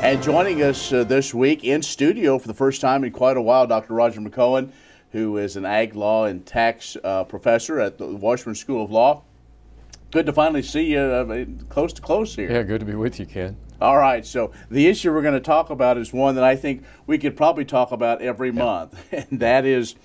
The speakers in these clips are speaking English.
And joining us this week in studio for the first time in quite a while, Dr. Roger McCohen, who is an ag law and tax professor at the Washburn School of Law. Good to finally see you close to close here. Yeah, good to be with you, Ken. All right, so the issue we're going to talk about is one that I think we could probably talk about every month, and that is,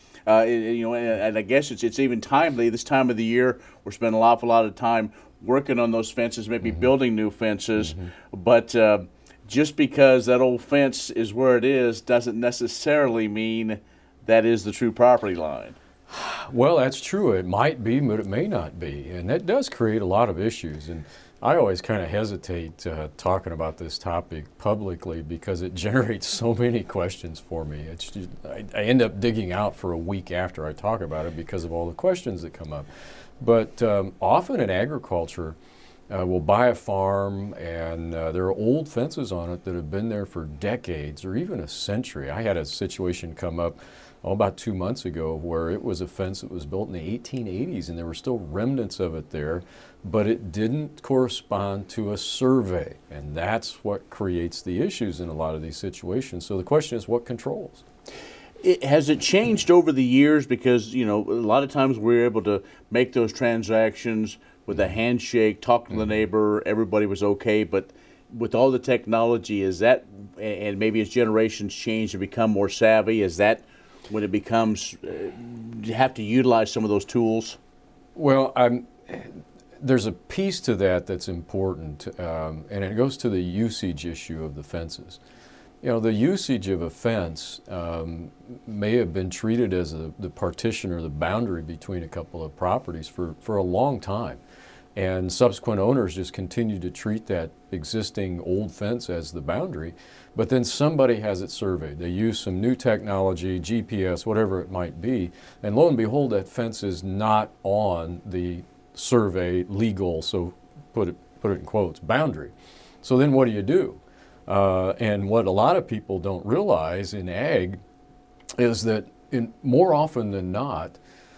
and I guess it's even timely this time of the year. We're spending an awful lot of time working on those fences, maybe building new fences, but just because that old fence is where it is doesn't necessarily mean that is the true property line. Well, that's true. It might be, but it may not be, and that does create a lot of issues. And I always kind of hesitate talking about this topic publicly because it generates so many questions for me. It's just, I end up digging out for a week after I talk about it because of all the questions that come up. But often in agriculture, we'll buy a farm and there are old fences on it that have been there for decades or even a century. I had a situation come up about 2 months ago where it was a fence that was built in the 1880s and there were still remnants of it there, but it didn't correspond to a survey, and that's what creates the issues in a lot of these situations. So the question is, what controls? Has it changed over the years? Because, a lot of times we're able to make those transactions with a handshake, talk to the neighbor, everybody was okay, but with all the technology, is that, and maybe as generations change and become more savvy, is that when it becomes, you have to utilize some of those tools? Well, there's a piece to that that's important, and it goes to the usage issue of the fences. The usage of a fence may have been treated as the partition or the boundary between a couple of properties for a long time. And subsequent owners just continue to treat that existing old fence as the boundary, but then somebody has it surveyed. They use some new technology, GPS, whatever it might be, and lo and behold, that fence is not on the survey legal, so put it in quotes, boundary. So then what do? And what a lot of people don't realize in ag is that more often than not,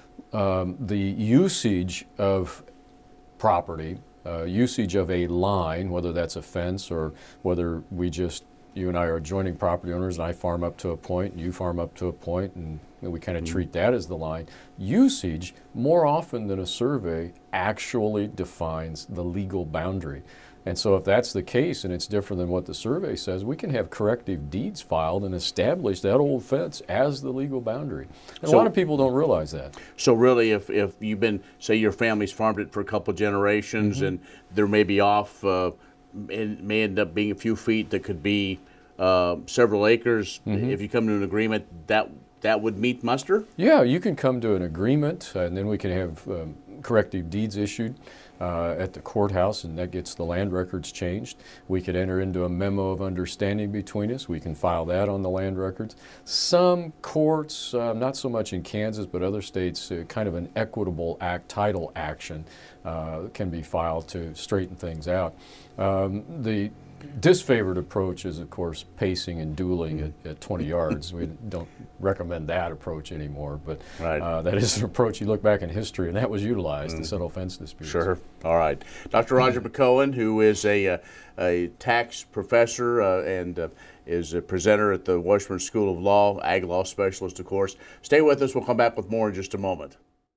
the usage of property, usage of a line, whether that's a fence or whether you and I are adjoining property owners and I farm up to a point and you farm up to a point and we kind of treat that as the line. Usage, more often than a survey, actually defines the legal boundary. And so if that's the case and it's different than what the survey says, we can have corrective deeds filed and establish that old fence as the legal boundary. And a lot of people don't realize that. So really, if you've been, say your family's farmed it for a couple generations and there may be off, it may end up being a few feet that could be several acres. If you come to an agreement, that would meet muster? Yeah, you can come to an agreement and then we can have corrective deeds issued at the courthouse, and that gets the land records changed. We could enter into a memo of understanding between us. We can file that on the land records. Some courts, not so much in Kansas, but other states, kind of an equitable title action can be filed to straighten things out. The disfavored approach is, of course, pacing and dueling at 20 yards. We don't recommend that approach anymore, but that is an approach you look back in history, and that was utilized to settle fence disputes. Sure. All right. Dr. Roger McCohen, who is a tax professor and is a presenter at the Washburn School of Law, ag law specialist, of course. Stay with us. We'll come back with more in just a moment.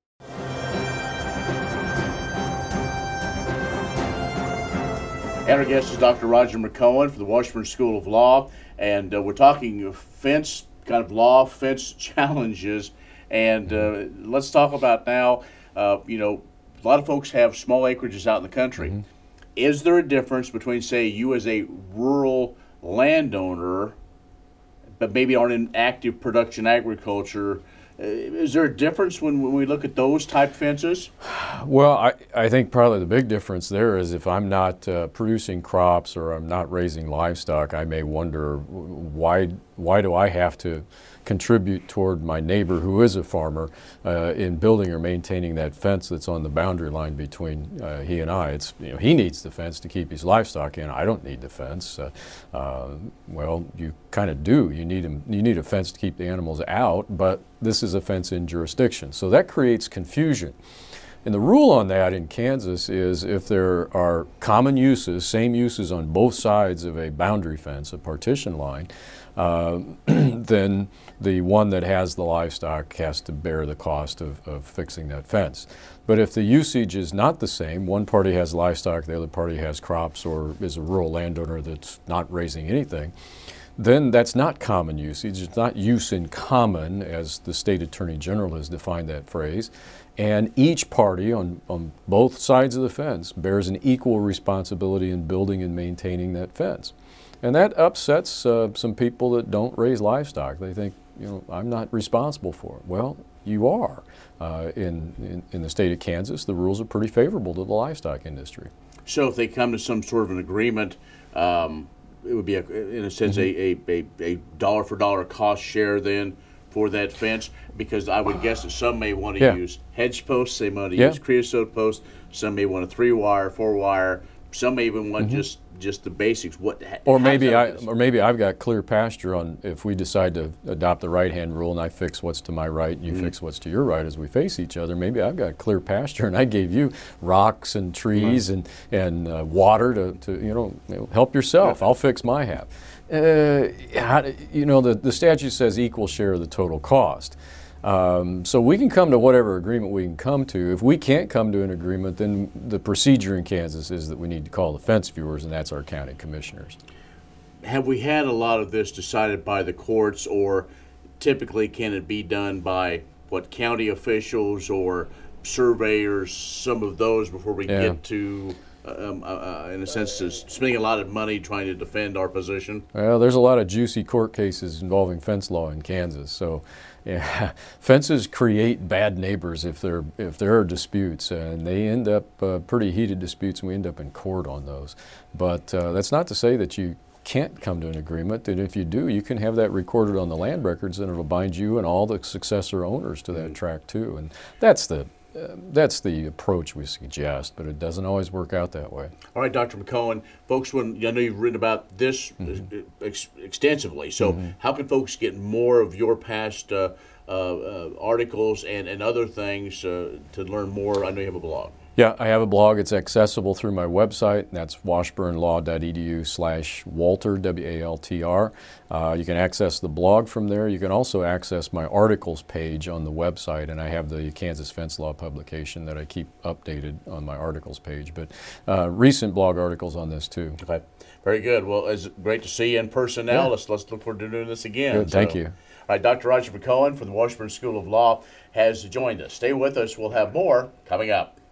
And our guest is Dr. Roger McCohen from the Washburn School of Law, and we're talking fence, kind of law, fence challenges. And let's talk about now, a lot of folks have small acreages out in the country. Is there a difference between, say, you as a rural landowner, but maybe aren't in active production agriculture? Is there a difference when we look at those type fences? Well, I think probably the big difference there is if I'm not producing crops or I'm not raising livestock, I may wonder why do I have to contribute toward my neighbor who is a farmer in building or maintaining that fence that's on the boundary line between he and I. It's, he needs the fence to keep his livestock in. I don't need the fence. Well, you kind of do. You need a fence to keep the animals out, but this is a fence in jurisdiction. So that creates confusion. And the rule on that in Kansas is if there are common uses, same uses on both sides of a boundary fence, a partition line, then the one that has the livestock has to bear the cost of fixing that fence. But if the usage is not the same, one party has livestock, the other party has crops, or is a rural landowner that's not raising anything, then that's not common usage. It's not use in common, as the state attorney general has defined that phrase. And each party on both sides of the fence bears an equal responsibility in building and maintaining that fence. And that upsets some people that don't raise livestock. They think, I'm not responsible for it. Well, you are. In the state of Kansas, the rules are pretty favorable to the livestock industry. So if they come to some sort of an agreement, it would be, in a sense, a dollar for dollar cost share then for that fence, because I would guess that some may want to use hedge posts, they want to use creosote posts, some may want a 3-wire, 4-wire, some may even want just the basics. Or maybe I've got clear pasture on if we decide to adopt the right-hand rule and I fix what's to my right and you fix what's to your right as we face each other. Maybe I've got clear pasture and I gave you rocks and trees and water to help yourself. I'll fix my half. The statute says equal share of the total cost. So we can come to whatever agreement we can come to. If we can't come to an agreement, then the procedure in Kansas is that we need to call the fence viewers, and that's our county commissioners. Have we had a lot of this decided by the courts, or typically can it be done by county officials or surveyors, some of those, before we get to in a sense, spending a lot of money trying to defend our position? Well, there's a lot of juicy court cases involving fence law in Kansas. So, fences create bad neighbors if there are disputes, and they end up pretty heated disputes, and we end up in court on those. But that's not to say that you can't come to an agreement, and if you do, you can have that recorded on the land records, and it'll bind you and all the successor owners to that tract too. And that's the approach we suggest, but it doesn't always work out that way. All right, Dr. McCohen, folks, I know you've written about this extensively, so how can folks get more of your past articles and other things to learn more? I know you have a blog. Yeah, I have a blog. It's accessible through my website, and that's washburnlaw.edu/Walter, W-A-L-T-R. You can access the blog from there. You can also access my articles page on the website, and I have the Kansas Fence Law publication that I keep updated on my articles page. But recent blog articles on this too. Okay, very good. Well, it's great to see you in person now. Let's look forward to doing this again. Good, thank you. All right, Dr. Roger McCohen from the Washburn School of Law has joined us. Stay with us. We'll have more coming up.